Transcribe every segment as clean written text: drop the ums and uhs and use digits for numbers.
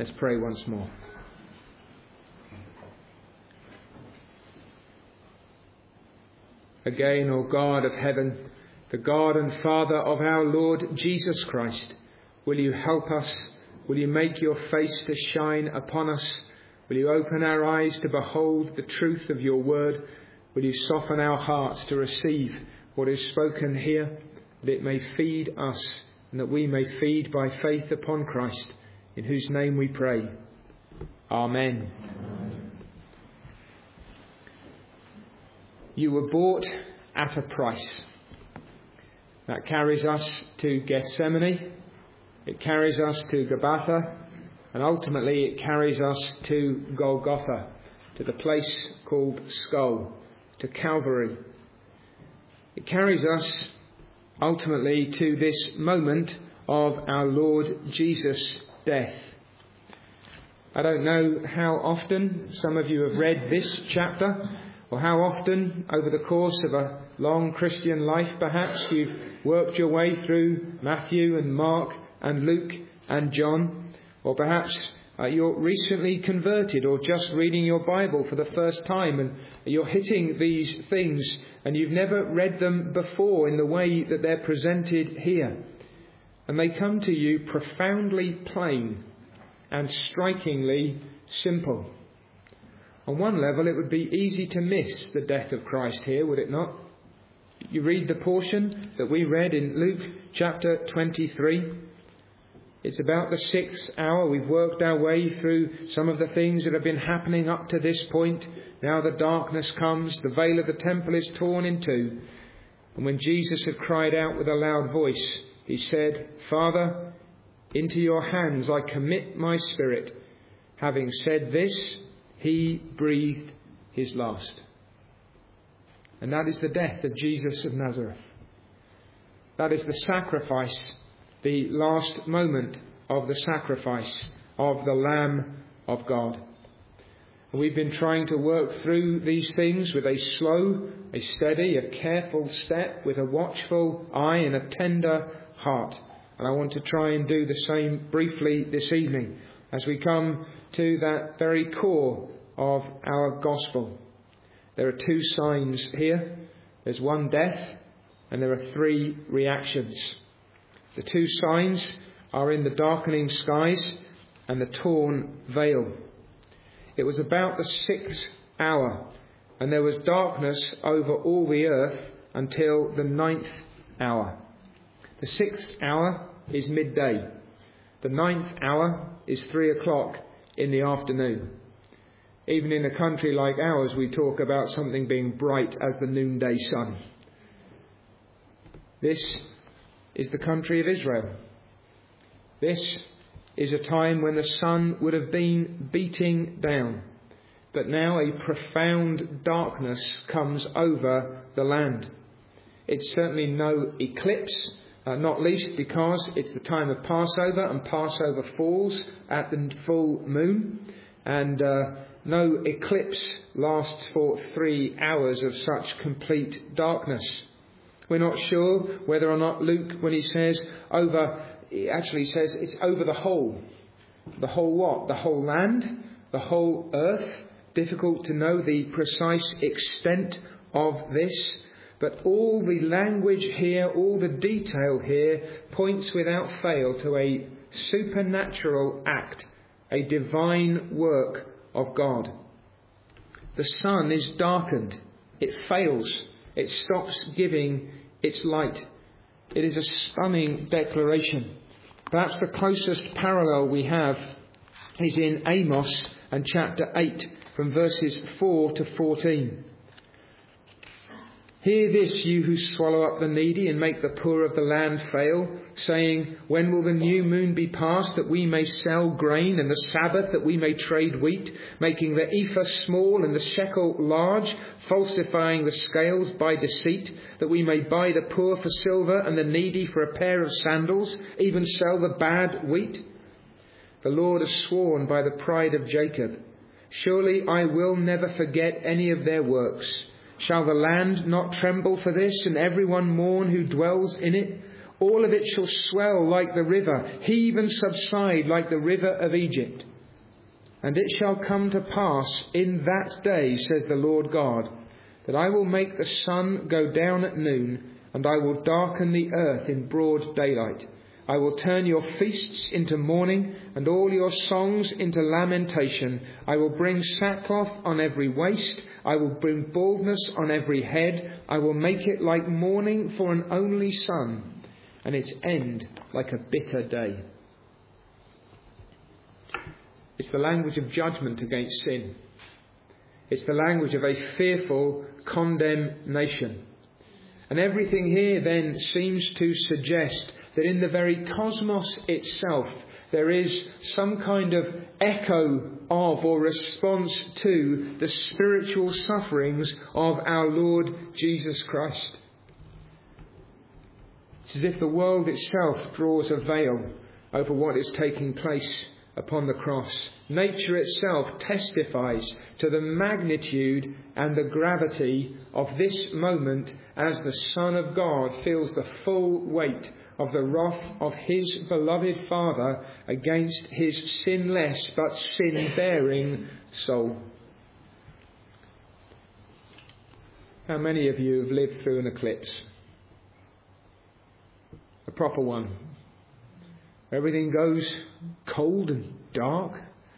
Let's pray once more. Again, O God of heaven, the God and Father of our Lord Jesus Christ, will you help us? Will you make your face to shine upon us? Will you open our eyes to behold the truth of your word? Will you soften our hearts to receive what is spoken here, that it may feed us and that we may feed by faith upon Christ, in whose name we pray. Amen. You were bought at a price. That carries us to Gethsemane. It carries us to Gabbatha. And ultimately it carries us to Golgotha, to the place called Skull, to Calvary. It carries us ultimately to this moment of our Lord Jesus' death. I don't know how often some of you have read this chapter, or how often over the course of a long Christian life perhaps you've worked your way through Matthew and Mark and Luke and John, or perhaps you're recently converted or just reading your Bible for the first time and you're hitting these things and you've never read them before in the way that they're presented here. And they come to you profoundly plain and strikingly simple. On one level, it would be easy to miss the death of Christ here, would it not? You read the portion that we read in Luke chapter 23. It's about the 6th hour. We've worked our way through some of the things that have been happening up to this point. Now the darkness comes, the veil of the temple is torn in two. And when Jesus had cried out with a loud voice, he said, "Father, into your hands I commit my spirit." Having said this, he breathed his last. And that is the death of Jesus of Nazareth. That is the sacrifice, the last moment of the sacrifice of the Lamb of God. And we've been trying to work through these things with a slow, a steady, a careful step, with a watchful eye and a tender heart. And I want to try and do the same briefly this evening as we come to that very core of our gospel. There are 2 signs here. There's 1 death and there are 3 reactions. The 2 signs are in the darkening skies and the torn veil. It was about the 6th hour and there was darkness over all the earth until the 9th hour. The 6th hour is midday. The 9th hour is 3 o'clock in the afternoon. Even in a country like ours, we talk about something being bright as the noonday sun. This is the country of Israel. This is a time when the sun would have been beating down. But now a profound darkness comes over the land. It's certainly no eclipse, not least because it's the time of Passover, and Passover falls at the full moon. And no eclipse lasts for 3 hours of such complete darkness. We're not sure whether or not Luke, when he says over, he actually says it's over the whole. The whole what? The whole land? The whole earth? Difficult to know the precise extent of this. But all the language here, all the detail here points without fail to a supernatural act, a divine work of God. The sun is darkened. It fails. It stops giving its light. It is a stunning declaration. Perhaps the closest parallel we have is in Amos and chapter 8 from verses 4 to 14. Hear this, you who swallow up the needy and make the poor of the land fail, saying, when will the new moon be passed that we may sell grain, and the Sabbath that we may trade wheat, making the ephah small and the shekel large, falsifying the scales by deceit, that we may buy the poor for silver and the needy for a pair of sandals, even sell the bad wheat? The Lord has sworn by the pride of Jacob, surely I will never forget any of their works. Shall the land not tremble for this, and everyone mourn who dwells in it? All of it shall swell like the river, heave and subside like the river of Egypt. And it shall come to pass in that day, says the Lord God, that I will make the sun go down at noon, and I will darken the earth in broad daylight. I will turn your feasts into mourning, and all your songs into lamentation. I will bring sackcloth on every waist. I will bring baldness on every head. I will make it like mourning for an only son, and its end like a bitter day. It's the language of judgment against sin. It's the language of a fearful condemnation. And everything here then seems to suggest that in the very cosmos itself there is some kind of echo of or response to the spiritual sufferings of our Lord Jesus Christ. It's as if the world itself draws a veil over what is taking place upon the cross. Nature itself testifies to the magnitude and the gravity of this moment as the Son of God feels the full weight of the wrath of his beloved Father against his sinless but sin-bearing soul. How many of you have lived through an eclipse? A proper one. Everything goes cold and dark.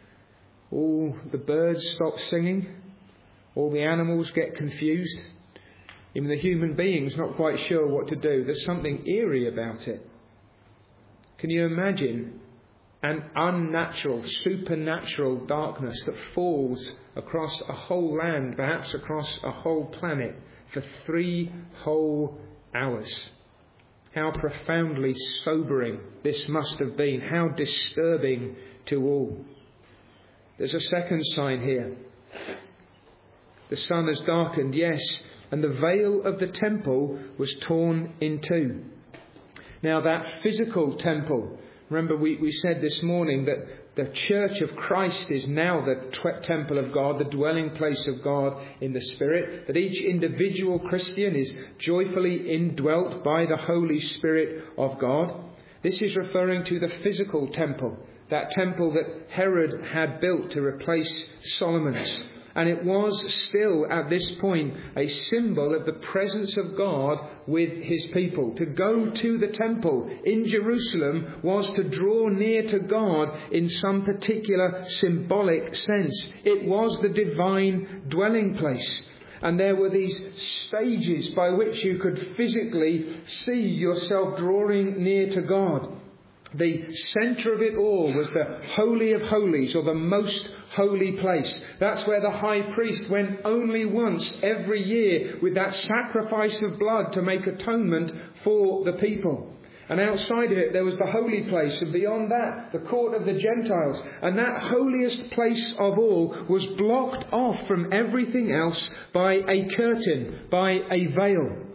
All the birds stop singing. All the animals get confused. Even the human being's not quite sure what to do. There's something eerie about it. Can you imagine an unnatural, supernatural darkness that falls across a whole land, perhaps across a whole planet, for 3 whole hours? How profoundly sobering this must have been. How disturbing to all. There's a second sign here. The sun has darkened, yes, and the veil of the temple was torn in two. Now that physical temple, remember we said this morning that the church of Christ is now the temple of God, the dwelling place of God in the Spirit, that each individual Christian is joyfully indwelt by the Holy Spirit of God. This is referring to the physical temple, that temple that Herod had built to replace Solomon's. And it was still, at this point, a symbol of the presence of God with his people. To go to the temple in Jerusalem was to draw near to God in some particular symbolic sense. It was the divine dwelling place. And there were these stages by which you could physically see yourself drawing near to God. The centre of it all was the Holy of Holies, or the most holy place. That's where the high priest went only once every year with that sacrifice of blood to make atonement for the people. And outside of it there was the holy place, and beyond that the court of the Gentiles. And that holiest place of all was blocked off from everything else by a curtain, by a veil.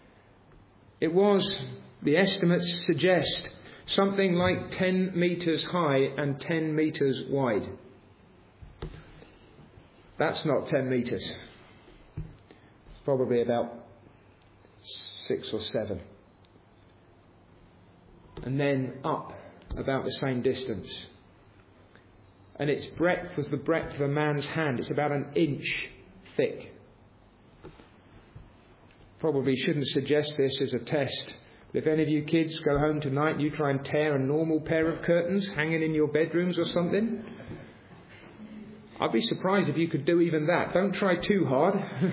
It was, the estimates suggest, something like 10 metres high and 10 metres wide. That's not 10 metres. It's probably about 6 or 7. And then up about the same distance. And its breadth was the breadth of a man's hand. It's about 1 inch thick. Probably shouldn't suggest this as a test. But if any of you kids go home tonight and you try and tear a normal pair of curtains hanging in your bedrooms or something, I'd be surprised if you could do even that. Don't try too hard.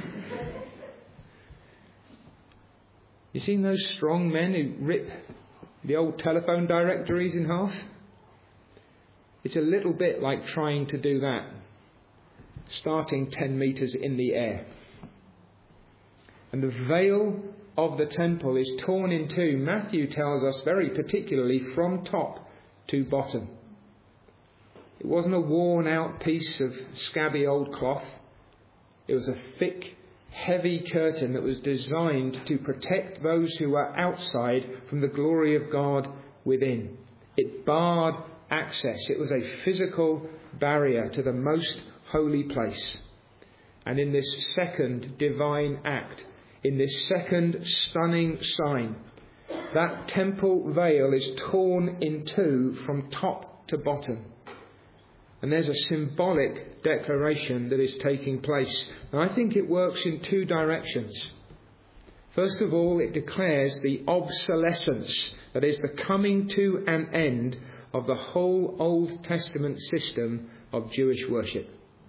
You seen those strong men who rip the old telephone directories in half? It's a little bit like trying to do that, starting 10 metres in the air. And the veil of the temple is torn in two. Matthew tells us very particularly from top to bottom. It wasn't a worn out piece of scabby old cloth. It was a thick, heavy curtain that was designed to protect those who were outside from the glory of God within. It barred access. It was a physical barrier to the most holy place. And in this second divine act, in this second stunning sign, that temple veil is torn in two from top to bottom. And there's a symbolic declaration that is taking place. And I think it works in two directions. First of all, it declares the obsolescence, that is, the coming to an end of the whole Old Testament system of Jewish worship.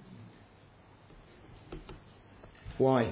Why?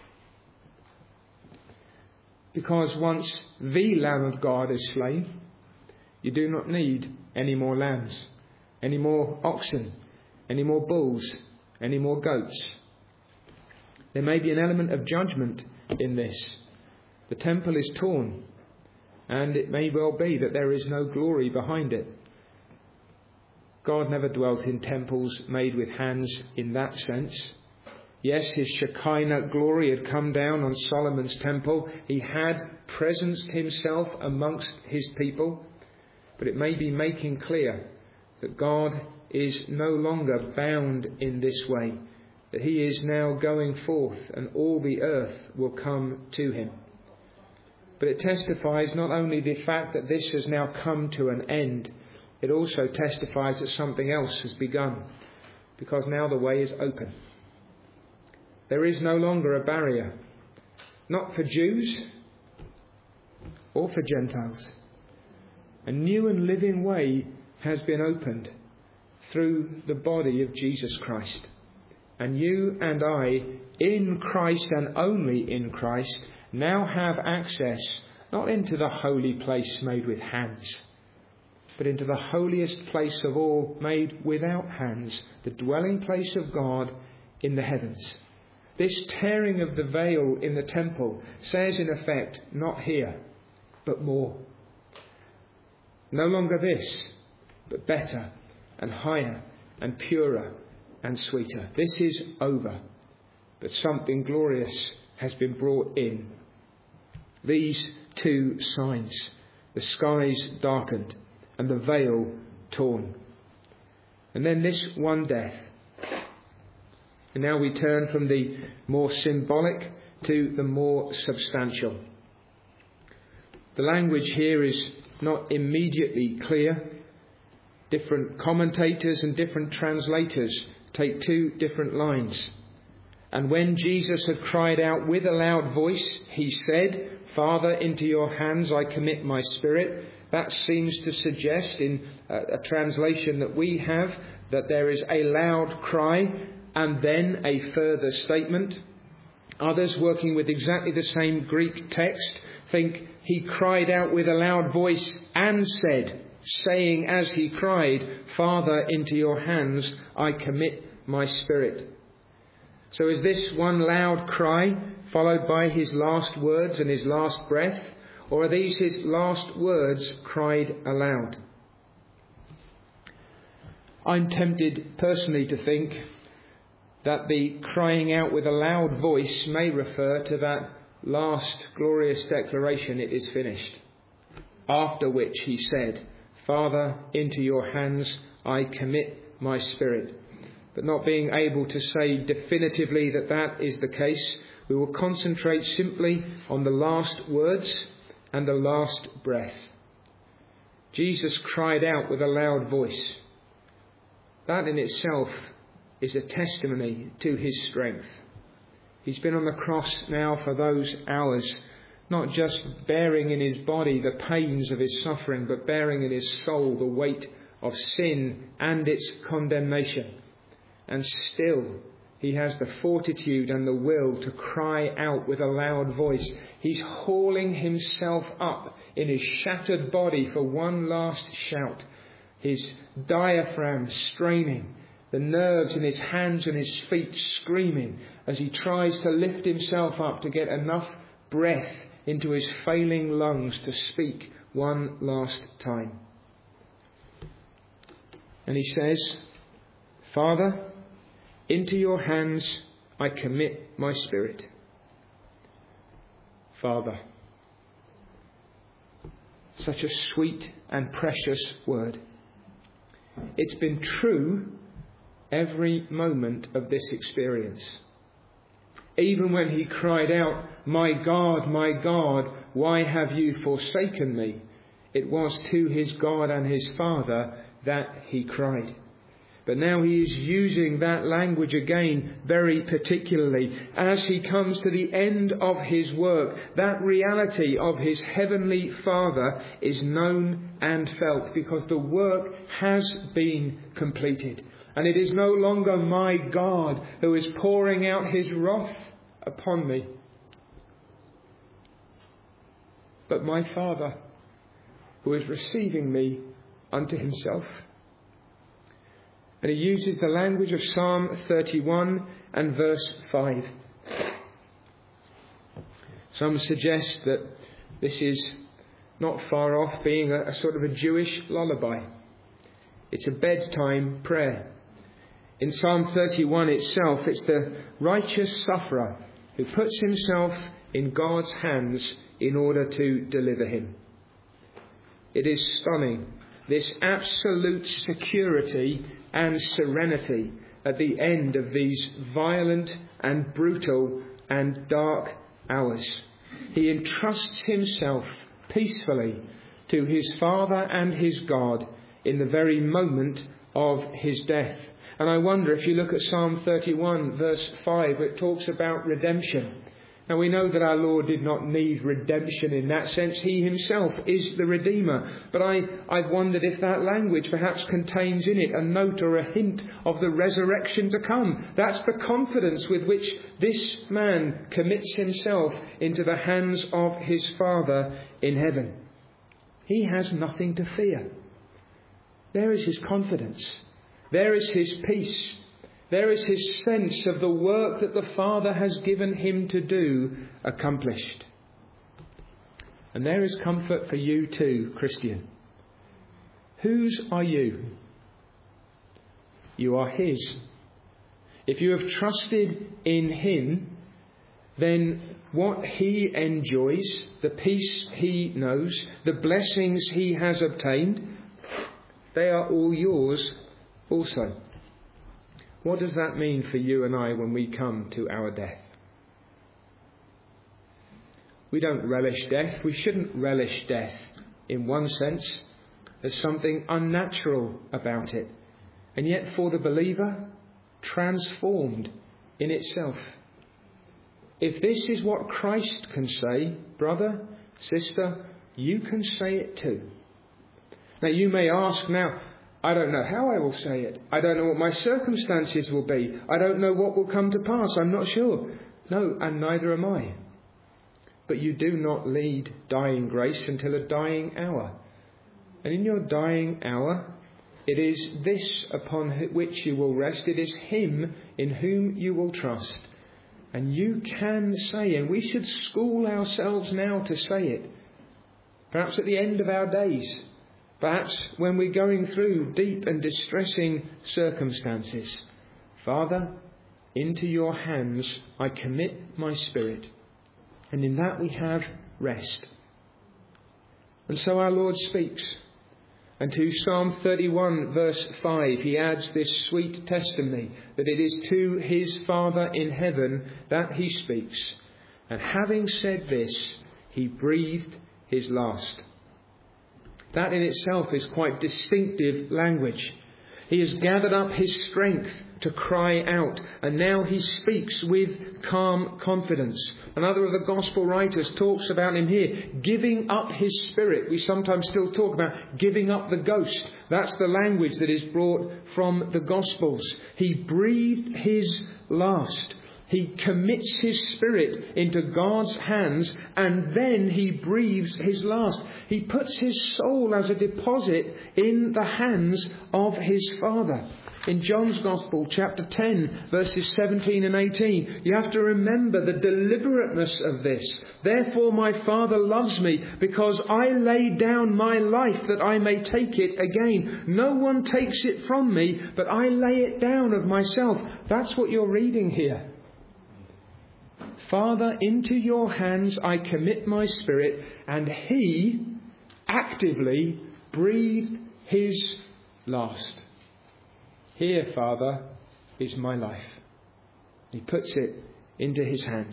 Because once the Lamb of God is slain, you do not need any more lambs, any more oxen, any more bulls, any more goats. There may be an element of judgment in this. The temple is torn, and it may well be that there is no glory behind it. God never dwelt in temples made with hands in that sense. Yes, his Shekinah glory had come down on Solomon's temple. He had presenced himself amongst his people. But it may be making clear that God is no longer bound in this way, that he is now going forth and all the earth will come to him. But it testifies not only the fact that this has now come to an end, it also testifies that something else has begun, because now the way is open. There is no longer a barrier, not for Jews or for Gentiles. A new and living way has been opened through the body of Jesus Christ. And you and I, in Christ and only in Christ, now have access not into the holy place made with hands, but into the holiest place of all made without hands, the dwelling place of God in the heavens. This tearing of the veil in the temple says in effect, not here, but more. No longer this, but better and higher and purer and sweeter. This is over, but something glorious has been brought in. These two signs, the skies darkened and the veil torn. And then this one death. And now we turn from the more symbolic to the more substantial. The language here is not immediately clear. Different commentators and different translators take two different lines. And when Jesus had cried out with a loud voice, he said, "Father, into your hands I commit my spirit." That seems to suggest in a translation that we have that there is a loud cry and then a further statement. Others working with exactly the same Greek text think he cried out with a loud voice and said, saying as he cried, "Father, into your hands I commit my spirit." So is this one loud cry followed by his last words and his last breath? Or are these his last words cried aloud? I'm tempted personally to think that the crying out with a loud voice may refer to that last glorious declaration, "It is finished," after which he said, "Father, into your hands I commit my spirit." But not being able to say definitively that that is the case, we will concentrate simply on the last words and the last breath. Jesus cried out with a loud voice. That in itself is a testimony to his strength. He's been on the cross now for those hours, not just bearing in his body the pains of his suffering, but bearing in his soul the weight of sin and its condemnation. And still he has the fortitude and the will to cry out with a loud voice. He's hauling himself up in his shattered body for one last shout, his diaphragm straining, the nerves in his hands and his feet screaming as he tries to lift himself up to get enough breath into his failing lungs to speak one last time. And he says, "Father, into your hands I commit my spirit." Father. Such a sweet and precious word. It's been true every moment of this experience. Even when he cried out, my God, why have you forsaken me?" It was to his God and his Father that he cried. But now he is using that language again very particularly as he comes to the end of his work. That reality of his heavenly Father is known and felt because the work has been completed. And it is no longer my God who is pouring out his wrath upon me, but my Father who is receiving me unto himself. And he uses the language of Psalm 31 and verse 5. Some suggest that this is not far off being a sort of a Jewish lullaby. It's a bedtime prayer. In Psalm 31 itself, it's the righteous sufferer who puts himself in God's hands in order to deliver him. It is stunning, this absolute security and serenity at the end of these violent and brutal and dark hours. He entrusts himself peacefully to his Father and his God in the very moment of his death. And I wonder, if you look at Psalm 31 verse 5, it talks about redemption. Now we know that our Lord did not need redemption in that sense. He himself is the Redeemer. But I've wondered if that language perhaps contains in it a note or a hint of the resurrection to come. That's the confidence with which this man commits himself into the hands of his Father in heaven. He has nothing to fear. There is his confidence. There is his peace. There is his sense of the work that the Father has given him to do accomplished. And there is comfort for you too, Christian. Whose are you? You are his. If you have trusted in him, then what he enjoys, the peace he knows, the blessings he has obtained, they are all yours also. What does that mean for you and I when we come to our death? We don't relish death. We shouldn't relish death in one sense. There's something unnatural about it. And yet for the believer, transformed in itself. If this is what Christ can say, brother, sister, you can say it too. Now you may ask, I don't know how I will say it. I don't know what my circumstances will be. I don't know what will come to pass. I'm not sure. No, and neither am I. But you do not lead dying grace until a dying hour. And in your dying hour, it is this upon which you will rest. It is him in whom you will trust. And you can say, and we should school ourselves now to say it, perhaps at the end of our days, perhaps when we're going through deep and distressing circumstances. Father, into your hands I commit my spirit. And in that we have rest. And so our Lord speaks. And to Psalm 31 verse 5 he adds this sweet testimony that it is to his Father in heaven that he speaks. And having said this, he breathed his last. That in itself is quite distinctive language. He has gathered up his strength to cry out, and now he speaks with calm confidence. Another of the gospel writers talks about him here, giving up his spirit. We sometimes still talk about giving up the ghost. That's the language that is brought from the Gospels. He breathed his last. He commits his spirit into God's hands, and then he breathes his last. He puts his soul as a deposit in the hands of his Father. In John's Gospel, chapter 10, verses 17 and 18, you have to remember the deliberateness of this. Therefore my Father loves me, because I lay down my life that I may take it again. No one takes it from me, but I lay it down of myself. That's what you're reading here. Father, into your hands I commit my spirit, and he actively breathed his last. Here, Father, is my life. He puts it into his hands.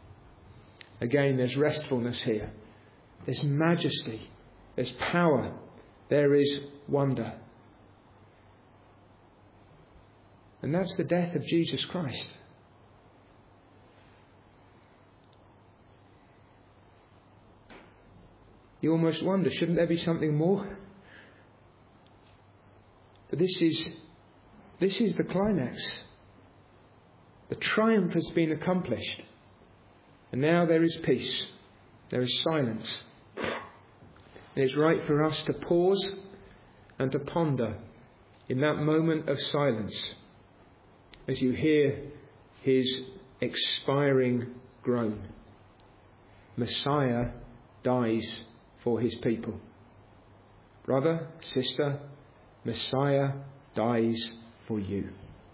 Again, there's restfulness here. There's majesty. There's power. There is wonder. And that's the death of Jesus Christ. You almost wonder, shouldn't there be something more? But this is the climax. The triumph has been accomplished. And now there is peace. There is silence. And it's right for us to pause and to ponder in that moment of silence as you hear his expiring groan. Messiah dies for his people. Brother, sister, Messiah dies for you.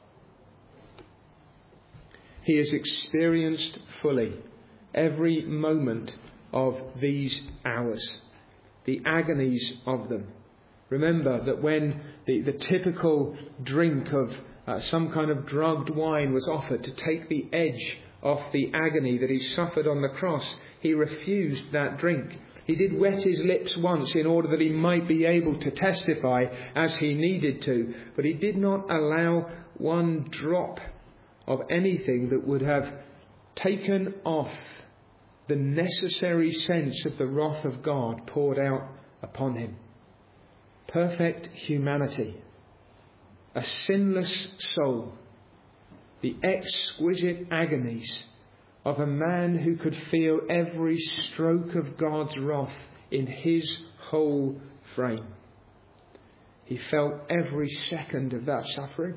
He has experienced fully every moment of these hours, the agonies of them. Remember that when the typical drink of some kind of drugged wine was offered to take the edge off the agony that he suffered on the cross, he refused that drink. He did wet his lips once in order that he might be able to testify as he needed to, but he did not allow one drop of anything that would have taken off the necessary sense of the wrath of God poured out upon him. Perfect humanity, a sinless soul, the exquisite agonies of a man who could feel every stroke of God's wrath in his whole frame. He felt every second of that suffering.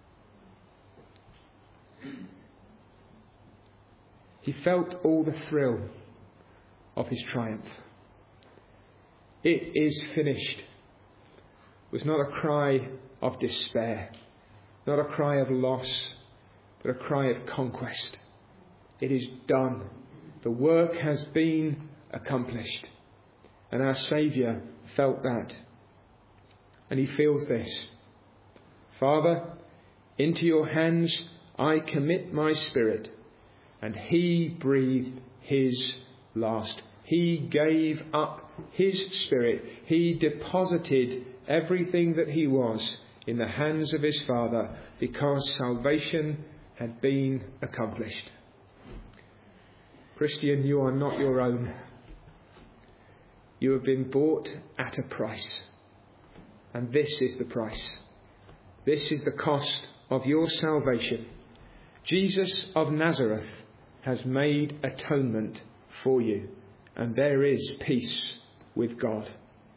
He felt all the thrill of his triumph. It is finished was not a cry of despair, not a cry of loss, but a cry of conquest. It is done. The work has been accomplished. And our Saviour felt that. And he feels this. Father, into your hands I commit my spirit. And he breathed his last. He gave up his spirit. He deposited everything that he was in the hands of his Father because salvation had been accomplished. Christian, you are not your own. You have been bought at a price. And this is the price. This is the cost of your salvation. Jesus of Nazareth has made atonement for you. And there is peace with God.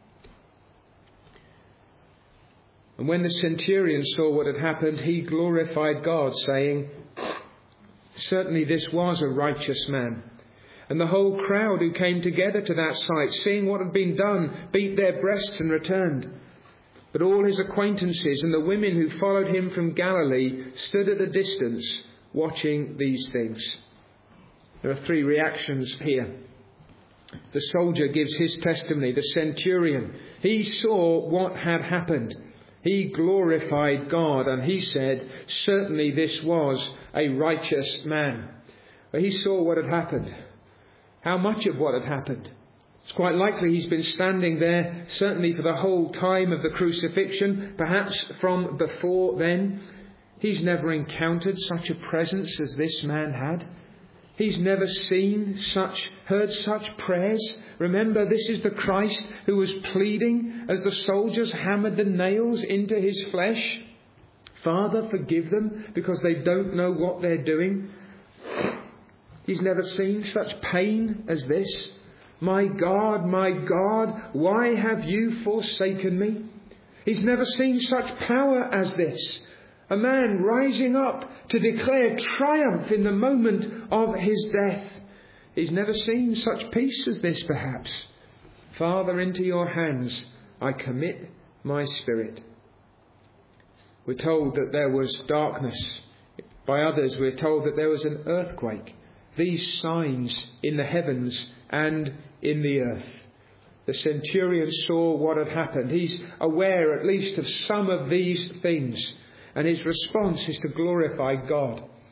And when the centurion saw what had happened, he glorified God, saying, certainly this was a righteous man. And the whole crowd who came together to that sight, seeing what had been done, beat their breasts and returned. But all his acquaintances and the women who followed him from Galilee stood at a distance, watching these things. There are three reactions here. The soldier gives his testimony. The centurion, he saw what had happened. He glorified God and he said, certainly this was a righteous man. But he saw what had happened. How much of what had happened? It's quite likely he's been standing there, certainly for the whole time of the crucifixion, perhaps from before then. He's never encountered such a presence as this man had. He's never heard such prayers. Remember, this is the Christ who was pleading as the soldiers hammered the nails into his flesh. Father, forgive them because they don't know what they're doing. He's never seen such pain as this. My God, why have you forsaken me? He's never seen such power as this. A man rising up to declare triumph in the moment of his death. He's never seen such peace as this, perhaps. Father, into your hands I commit my spirit. We're told that there was darkness. By others, we're told that there was an earthquake. These signs in the heavens and in the earth. The centurion saw what had happened. He's aware at least of some of these things. And his response is to glorify God.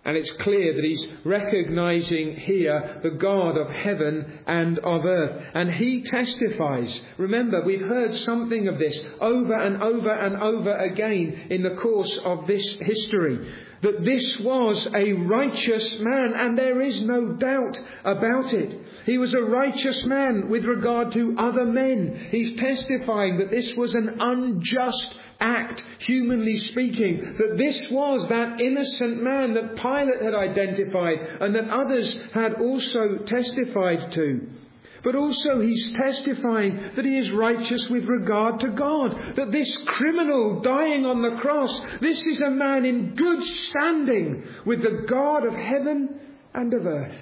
And it's clear that he's recognizing here the God of heaven and of earth. And he testifies. Remember, we've heard something of this over and over and over again in the course of this history. That this was a righteous man, and there is no doubt about it. He was a righteous man with regard to other men. He's testifying that this was an unjust act, humanly speaking, that this was that innocent man that Pilate had identified and that others had also testified to. But also he's testifying that he is righteous with regard to God, that this criminal dying on the cross, this is a man in good standing with the God of heaven and of earth.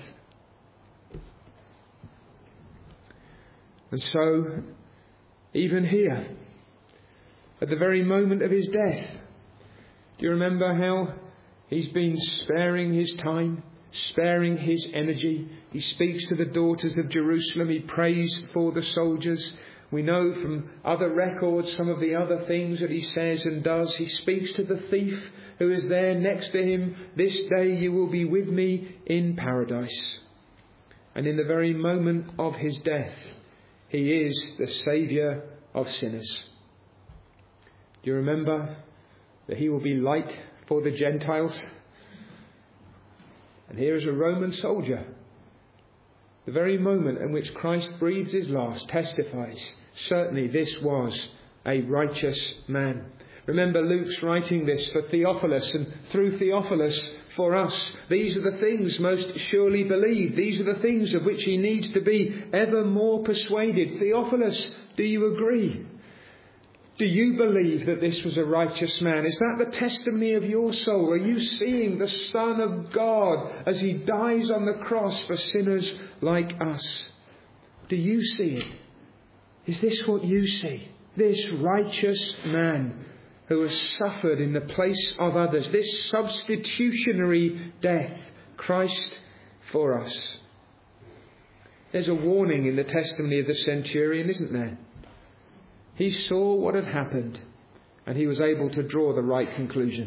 And so, even here, at the very moment of his death, do you remember how he's been sparing his time, sparing his energy? He speaks to the daughters of Jerusalem. He prays for the soldiers. We know from other records some of the other things that he says and does. He speaks to the thief who is there next to him. This day you will be with me in paradise. And in the very moment of his death, he is the Saviour of sinners. Do you remember that he will be light for the Gentiles? And here is a Roman soldier. The very moment in which Christ breathes his last testifies, certainly this was a righteous man. Remember, Luke's writing this for Theophilus, and through Theophilus for us. These are the things most surely believed. These are the things of which he needs to be ever more persuaded. Theophilus, do you agree? Do you believe that this was a righteous man? Is that the testimony of your soul? Are you seeing the Son of God as he dies on the cross for sinners like us? Do you see it? Is this what you see? This righteous man who has suffered in the place of others. This substitutionary death. Christ for us. There's a warning in the testimony of the centurion, isn't there? He saw what had happened and he was able to draw the right conclusion.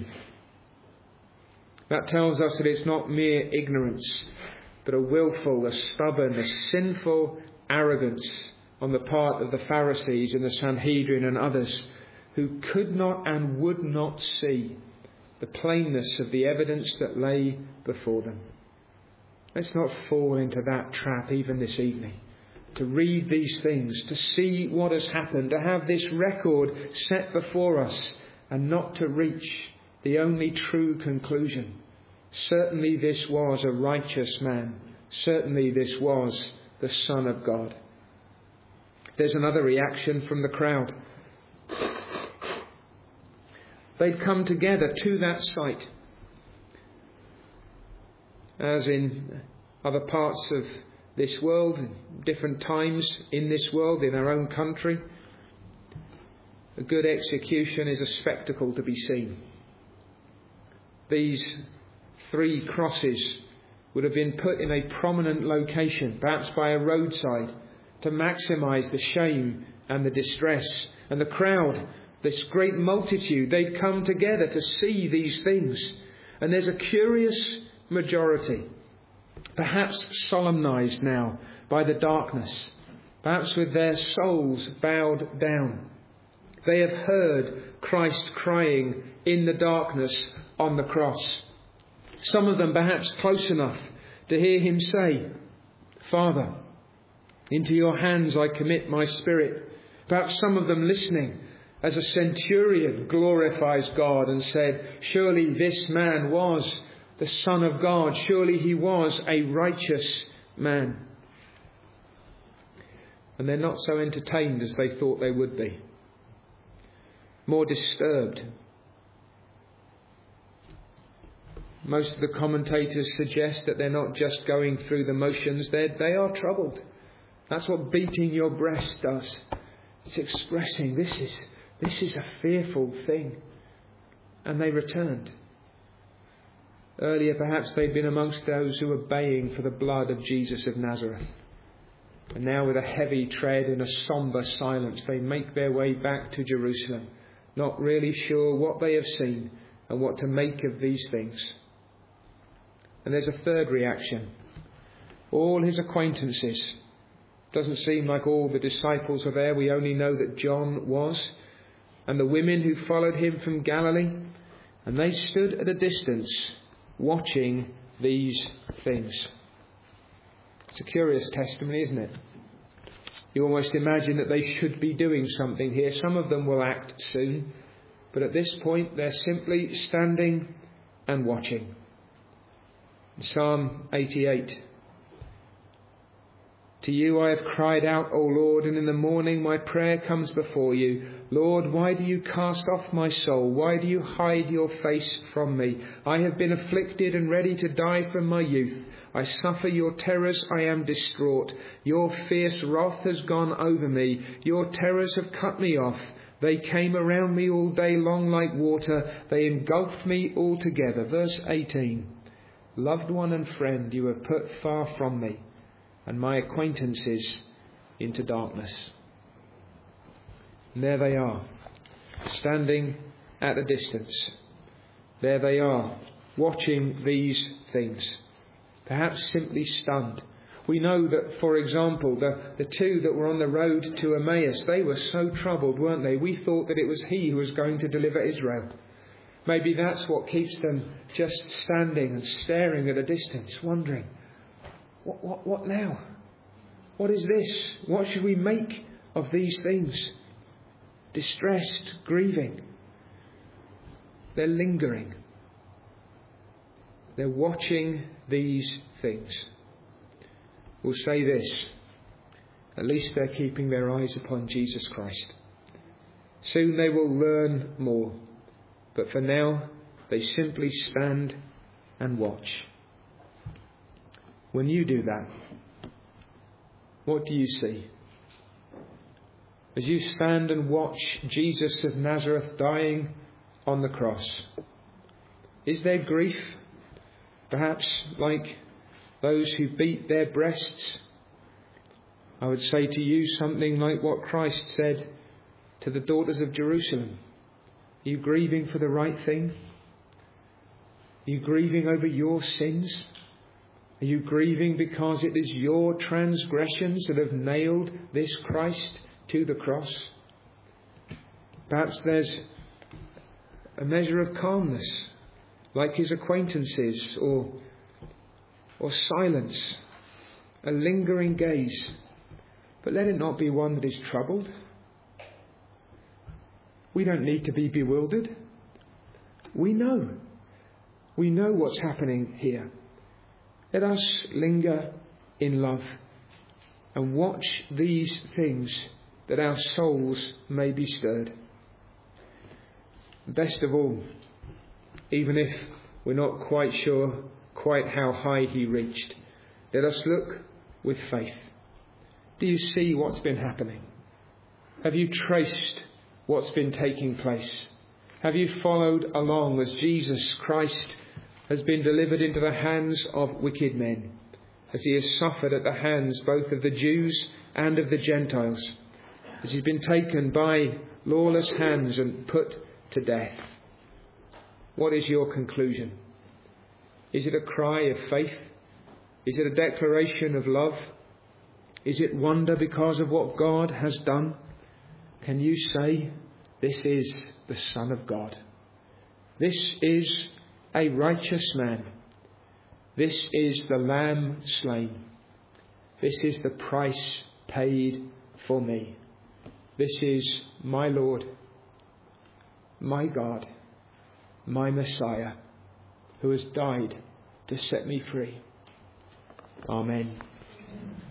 That tells us that it's not mere ignorance, but a willful, a stubborn, a sinful arrogance on the part of the Pharisees and the Sanhedrin and others who could not and would not see the plainness of the evidence that lay before them. Let's not fall into that trap even this evening. To read these things, to see what has happened, to have this record set before us and not to reach the only true conclusion. Certainly this was a righteous man. Certainly this was the Son of God. There's another reaction from the crowd. They'd come together to that sight. As in other parts of this world, different times in this world, in our own country, a good execution is a spectacle to be seen. These 3 crosses would have been put in a prominent location, perhaps by a roadside, to maximise the shame and the distress. And the crowd, this great multitude, they'd come together to see these things. And there's a curious majority, perhaps solemnised now by the darkness, perhaps with their souls bowed down. They have heard Christ crying in the darkness on the cross. Some of them perhaps close enough to hear him say, "Father, into your hands I commit my spirit." Perhaps some of them listening as a centurion glorifies God and said, surely this man was the Son of God. Surely he was a righteous man. And they're not so entertained as they thought they would be. More disturbed. Most of the commentators suggest that they're not just going through the motions, they are troubled. That's what beating your breast does. It's expressing this is a fearful thing. And they returned. Earlier perhaps they'd been amongst those who were baying for the blood of Jesus of Nazareth. And now with a heavy tread and a sombre silence they make their way back to Jerusalem, not really sure what they have seen and what to make of these things. And there's a third reaction. All his acquaintances. Doesn't seem like all the disciples are there. We only know that John was. And the women who followed him from Galilee. And they stood at a distance watching these things. It's a curious testimony, isn't it? You almost imagine that they should be doing something here. Some of them will act soon. But at this point, they're simply standing and watching. Psalm 88. To you I have cried out, O Lord, and in the morning my prayer comes before you. Lord, why do you cast off my soul? Why do you hide your face from me? I have been afflicted and ready to die from my youth. I suffer your terrors, I am distraught. Your fierce wrath has gone over me. Your terrors have cut me off. They came around me all day long like water. They engulfed me altogether. Verse 18. Loved one and friend you have put far from me, and my acquaintances into darkness. And there they are, standing at a distance. There they are, watching these things, perhaps simply stunned. We know that, for example, the two that were on the road to Emmaus, they were so troubled, weren't they? We thought that it was he who was going to deliver Israel. Maybe that's what keeps them just standing and staring at a distance, wondering, what now? What is this? What should we make of these things? Distressed, grieving. They're lingering. They're watching these things. We'll say this. At least they're keeping their eyes upon Jesus Christ. Soon they will learn more. But for now, they simply stand and watch. When you do that, what do you see? As you stand and watch Jesus of Nazareth dying on the cross, is there grief? Perhaps like those who beat their breasts? I would say to you something like what Christ said to the daughters of Jerusalem. Are you grieving for the right thing? Are you grieving over your sins? Are you grieving because it is your transgressions that have nailed this Christ to the cross? Perhaps there's a measure of calmness, like his acquaintances, or silence, a lingering gaze. But let it not be one that is troubled. We don't need to be bewildered. We know what's happening here. Let us linger in love and watch these things that our souls may be stirred. Best of all, even if we're not quite sure quite how high he reached, let us look with faith. Do you see what's been happening? Have you traced what's been taking place? Have you followed along as Jesus Christ has been delivered into the hands of wicked men, as he has suffered at the hands both of the Jews and of the Gentiles, as he's been taken by lawless hands and put to death? What is your conclusion? Is it a cry of faith? Is it a declaration of love? Is it wonder because of what God has done? Can you say, this is the Son of God? This is a righteous man. This is the Lamb slain. This is the price paid for me. This is my Lord, my God, my Messiah, who has died to set me free. Amen.